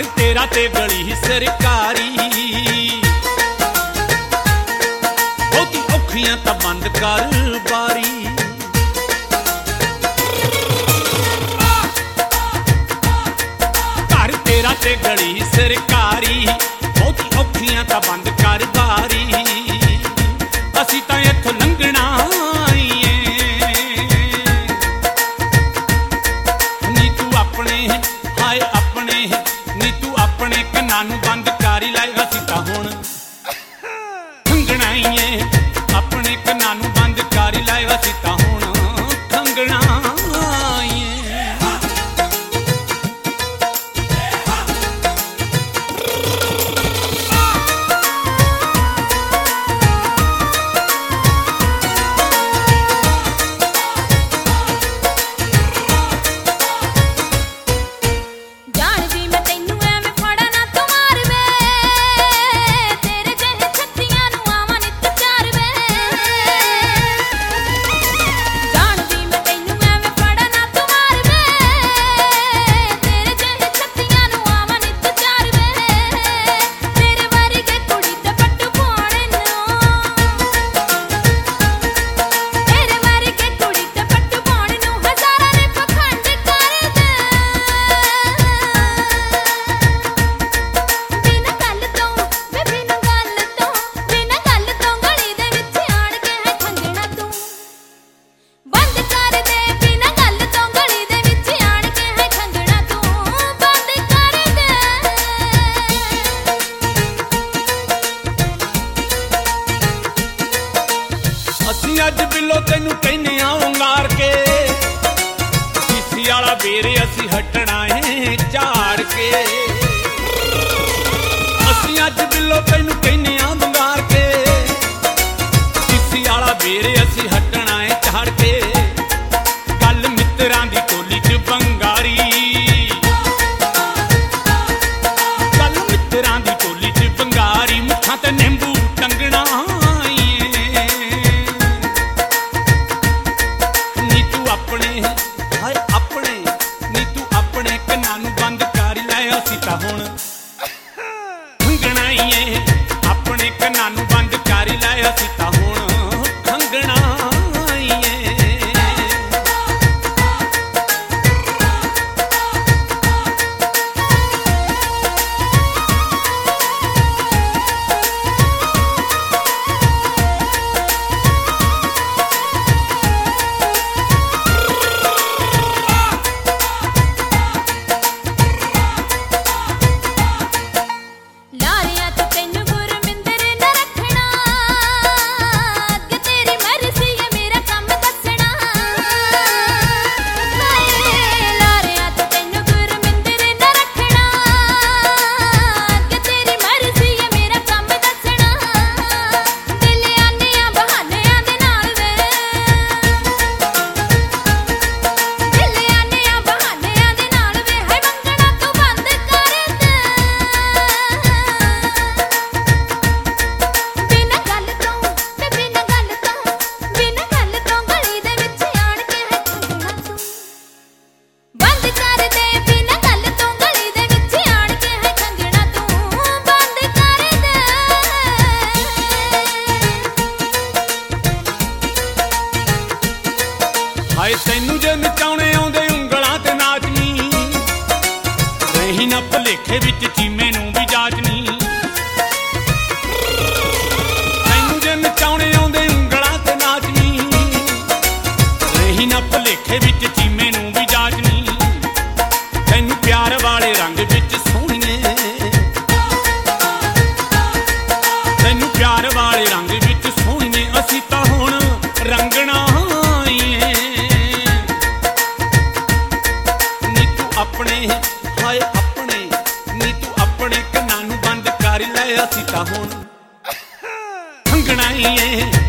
घर तेरा ते गली सरकारी बहुती औखियां तां बंद कर बारी। घर तेरा ते गली सरकारी बहुती औखियां तां बंद कर बारी। असी तां इत्थों लंघना नी तू अपने हाय अपने नी तू अपने कन्नां नूं बंद कर लै। असी तां हुण खंघना ही है अपने कन्नां नूं बंद कर लै। असी तां हुण खंघना ही है। अज बिलो तेनू कहने उंगार के सीसी वाला बेरे असी हटना है झाड़ के। असी अज बिलो तेनू कहने उंगार के सीसी वाला बेरे असी हटना है झाड़ के। गल मित्रां दी टोली च बंगारी गल मित्रां दी टोली च बंगारी मुखां ते नींबू टंगना। हाय अपने नी तू अपने कन्नां नूं बंद कर लै। असी तां हुण खंघना ही है अपने कन्नां नूं बंद कर लै। असी तां हुण खंघना ही है। हाय तैनू जे नचाउणे आउंदे उंगलां ते नाचनी रही ना भुलेखे विच चीमे नूं भी जाचनी। तैनू जे नचाउणे आउंदे उंगलां ते नाचनी रही ना भुलेखे विच चीमे नूं भी जाचनी। तैनू प्यार वाले रंग विच सोहणीए तैनू प्यार वाले रंग विच सोहणीए। असी तां हुण रंगना अपने हाय अपने नी तू अपने कन्नां नूं बंद कर लै। असी तां हुण खंघना ही है